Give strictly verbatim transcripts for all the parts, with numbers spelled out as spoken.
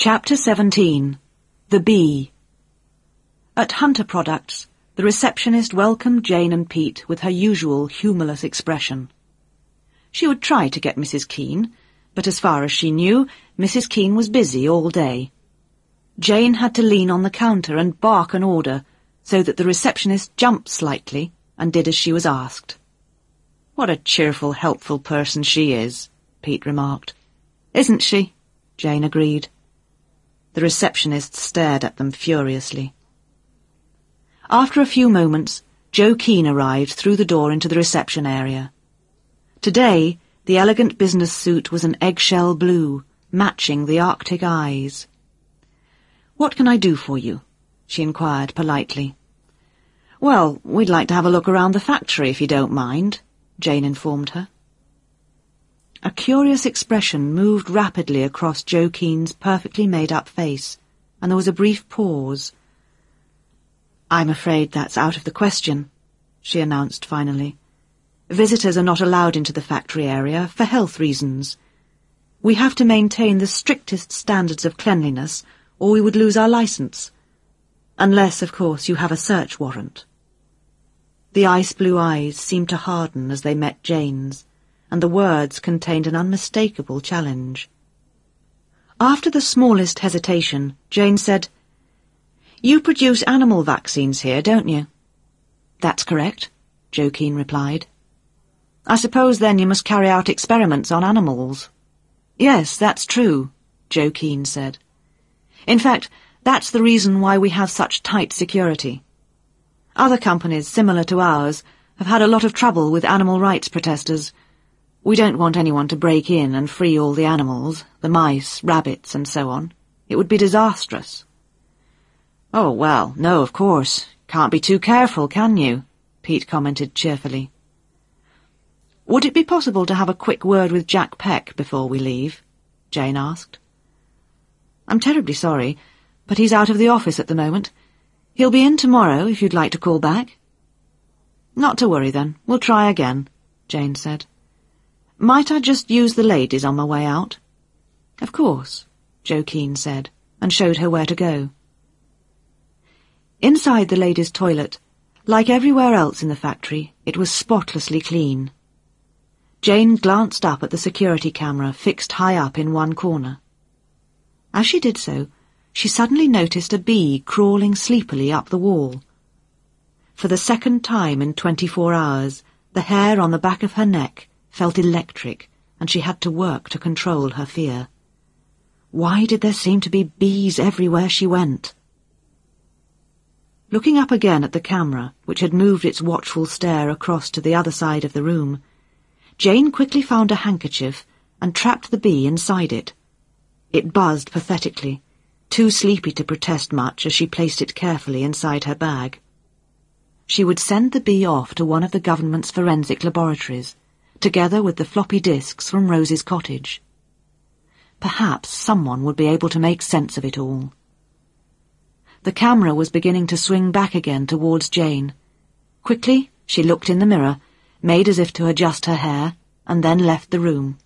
Chapter seventeen. The Bee. At Hunter Products, the receptionist welcomed Jane and Pete with her usual humourless expression. She would try to get Missus Keene, but as far as she knew, Missus Keene was busy all day. Jane had to lean on the counter and bark an order, so that the receptionist jumped slightly and did as she was asked. "What a cheerful, helpful person she is," Pete remarked. "Isn't she?" Jane agreed. The receptionist stared at them furiously. After a few moments, Joe Keene arrived through the door into the reception area. Today, the elegant business suit was an eggshell blue, matching the Arctic eyes. "What can I do for you?" she inquired politely. "Well, we'd like to have a look around the factory, if you don't mind," Jane informed her. A curious expression moved rapidly across Joe Keene's perfectly made-up face, and there was a brief pause. "I'm afraid that's out of the question," she announced finally. "Visitors are not allowed into the factory area for health reasons. We have to maintain the strictest standards of cleanliness, or we would lose our license. Unless, of course, you have a search warrant." The ice-blue eyes seemed to harden as they met Jane's, and the words contained an unmistakable challenge. After the smallest hesitation, Jane said, "You produce animal vaccines here, don't you?" "That's correct," Joe Keene replied. "I suppose then you must carry out experiments on animals." "Yes, that's true," Joe Keene said. "In fact, that's the reason why we have such tight security. Other companies similar to ours have had a lot of trouble with animal rights protesters. We don't want anyone to break in and free all the animals, the mice, rabbits, and so on. It would be disastrous." "Oh, well, no, of course. Can't be too careful, can you?" Pete commented cheerfully. "Would it be possible to have a quick word with Jack Peck before we leave?" Jane asked. "I'm terribly sorry, but he's out of the office at the moment. He'll be in tomorrow if you'd like to call back." "Not to worry then. We'll try again," Jane said. "Might I just use the ladies on my way out?" "Of course," Joe Keene said, and showed her where to go. Inside the ladies' toilet, like everywhere else in the factory, it was spotlessly clean. Jane glanced up at the security camera fixed high up in one corner. As she did so, she suddenly noticed a bee crawling sleepily up the wall. For the second time in twenty-four hours, the hair on the back of her neck felt electric, and she had to work to control her fear. Why did there seem to be bees everywhere she went? Looking up again at the camera, which had moved its watchful stare across to the other side of the room, Jane quickly found a handkerchief and trapped the bee inside it. It buzzed pathetically, too sleepy to protest much as she placed it carefully inside her bag. She would send the bee off to one of the government's forensic laboratories, together with the floppy disks from Rose's cottage. Perhaps someone would be able to make sense of it all. The camera was beginning to swing back again towards Jane. Quickly, she looked in the mirror, made as if to adjust her hair, and then left the room.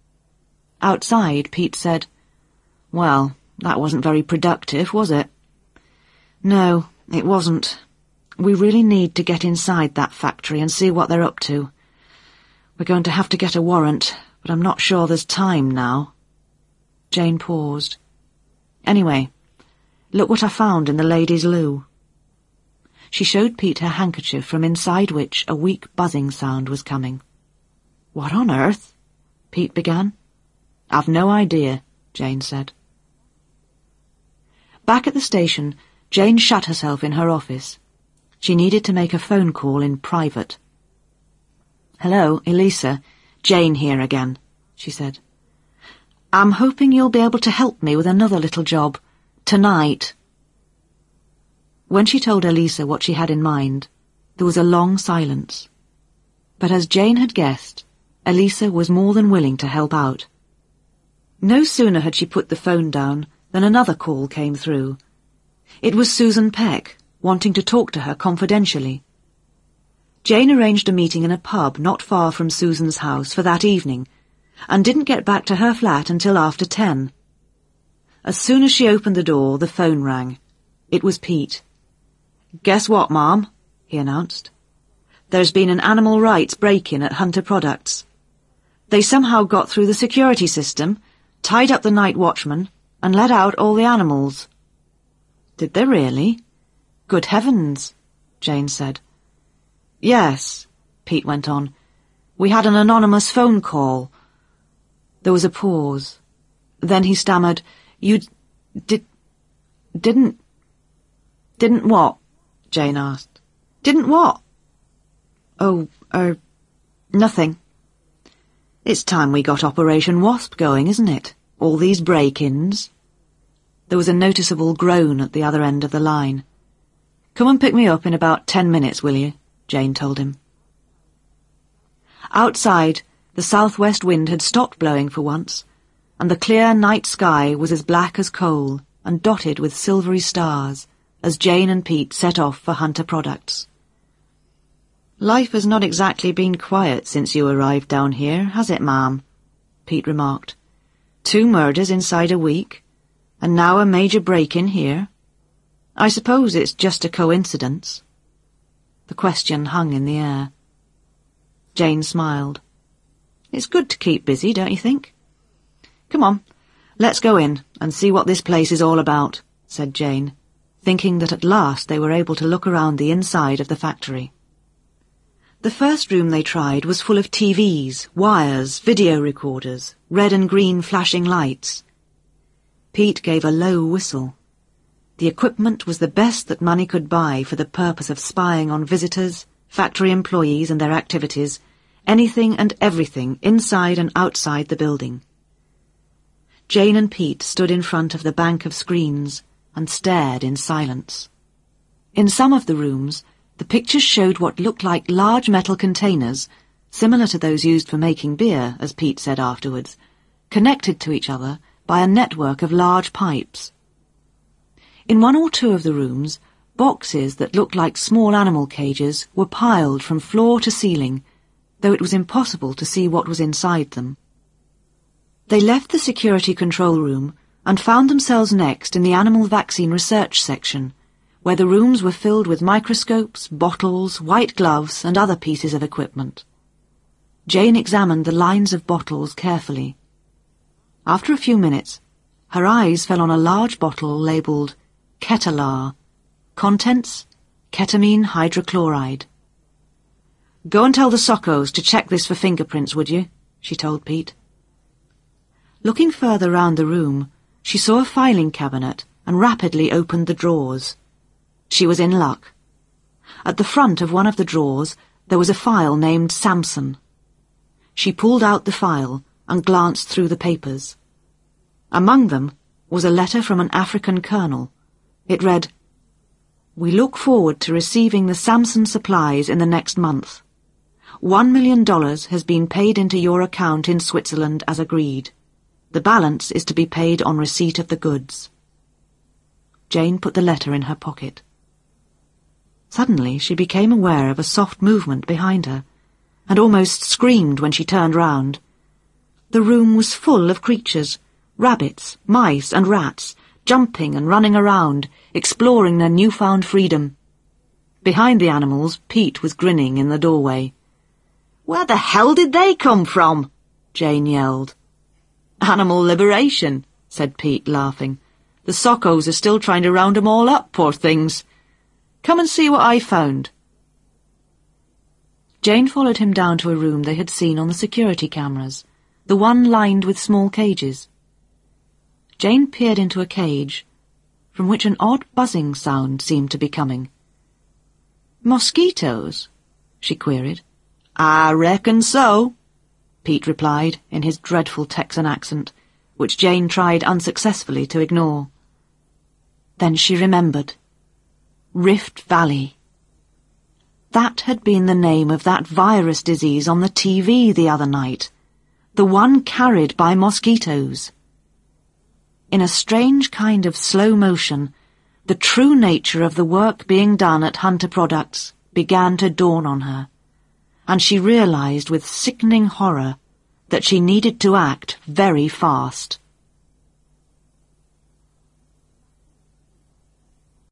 Outside, Pete said, "Well, that wasn't very productive, was it?" "No, it wasn't. We really need to get inside that factory and see what they're up to. We're going to have to get a warrant, but I'm not sure there's time now." Jane paused. "Anyway, look what I found in the ladies' loo." She showed Pete her handkerchief from inside which a weak buzzing sound was coming. "What on earth?" Pete began. "I've no idea," Jane said. Back at the station, Jane shut herself in her office. She needed to make a phone call in private. "Hello, Elisa. Jane here again," she said. "I'm hoping you'll be able to help me with another little job. Tonight." When she told Elisa what she had in mind, there was a long silence. But as Jane had guessed, Elisa was more than willing to help out. No sooner had she put the phone down than another call came through. It was Susan Peck, wanting to talk to her confidentially. Jane arranged a meeting in a pub not far from Susan's house for that evening, and didn't get back to her flat until after ten. As soon as she opened the door, the phone rang. It was Pete. "Guess what, Mom?" he announced. "There's been an animal rights break-in at Hunter Products. They somehow got through the security system, tied up the night watchman, and let out all the animals." "Did they really? Good heavens," Jane said. "Yes," Pete went on. "We had an anonymous phone call." There was a pause. Then he stammered, "You did... didn't... Didn't what?" Jane asked. "Didn't what?" "Oh, er, nothing. It's time we got Operation Wasp going, isn't it? All these break-ins." There was a noticeable groan at the other end of the line. "Come and pick me up in about ten minutes, will you?" Jane told him. Outside, the southwest wind had stopped blowing for once, and the clear night sky was as black as coal and dotted with silvery stars as Jane and Pete set off for Hunter Products. "Life has not exactly been quiet since you arrived down here, has it, Ma'am?" Pete remarked. "Two murders inside a week, and now a major break-in here. I suppose it's just a coincidence." The question hung in the air. Jane smiled. "It's good to keep busy, don't you think?" "Come on, let's go in and see what this place is all about," said Jane, thinking that at last they were able to look around the inside of the factory. The first room they tried was full of T Vs, wires, video recorders, red and green flashing lights. Pete gave a low whistle. The equipment was the best that money could buy for the purpose of spying on visitors, factory employees and their activities, anything and everything inside and outside the building. Jane and Pete stood in front of the bank of screens and stared in silence. In some of the rooms, the pictures showed what looked like large metal containers, similar to those used for making beer, as Pete said afterwards, connected to each other by a network of large pipes. In one or two of the rooms, boxes that looked like small animal cages were piled from floor to ceiling, though it was impossible to see what was inside them. They left the security control room and found themselves next in the animal vaccine research section, where the rooms were filled with microscopes, bottles, white gloves, and other pieces of equipment. Jane examined the lines of bottles carefully. After a few minutes, her eyes fell on a large bottle labelled Ketalar. Contents, ketamine hydrochloride. "Go and tell the Sockos to check this for fingerprints, would you?" she told Pete. Looking further round the room, she saw a filing cabinet and rapidly opened the drawers. She was in luck. At the front of one of the drawers there was a file named Samson. She pulled out the file and glanced through the papers. Among them was a letter from an African colonel. It read, "We look forward to receiving the Samson supplies in the next month. One million dollars has been paid into your account in Switzerland as agreed. The balance is to be paid on receipt of the goods." Jane put the letter in her pocket. Suddenly she became aware of a soft movement behind her, and almost screamed when she turned round. The room was full of creatures, rabbits, mice and rats, jumping and running around, exploring their newfound freedom. Behind the animals, Pete was grinning in the doorway. "Where the hell did they come from?" Jane yelled. "Animal liberation," said Pete, laughing. "The Sockos are still trying to round 'em all up, poor things. Come and see what I found." Jane followed him down to a room they had seen on the security cameras, the one lined with small cages. Jane peered into a cage, from which an odd buzzing sound seemed to be coming. "Mosquitoes?" she queried. "I reckon so," Pete replied in his dreadful Texan accent, which Jane tried unsuccessfully to ignore. Then she remembered. Rift Valley. That had been the name of that virus disease on the T V the other night, the one carried by mosquitoes. In a strange kind of slow motion, the true nature of the work being done at Hunter Products began to dawn on her, and she realized with sickening horror that she needed to act very fast.